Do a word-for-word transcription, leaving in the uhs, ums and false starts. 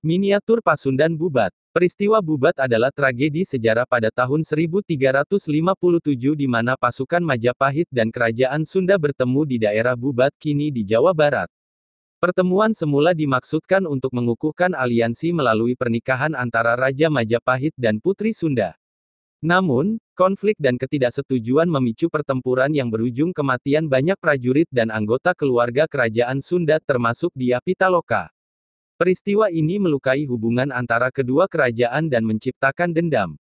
Miniatur Pasundan Bubat. Peristiwa Bubat adalah tragedi sejarah pada tahun seribu tiga ratus lima puluh tujuh di mana pasukan Majapahit dan Kerajaan Sunda bertemu di daerah Bubat kini di Jawa Barat. Pertemuan semula dimaksudkan untuk mengukuhkan aliansi melalui pernikahan antara Raja Majapahit dan Putri Sunda. Namun, konflik dan ketidaksetujuan memicu pertempuran yang berujung kematian banyak prajurit dan anggota keluarga Kerajaan Sunda termasuk Dyah Pitaloka. Peristiwa ini melukai hubungan antara kedua kerajaan dan menciptakan dendam.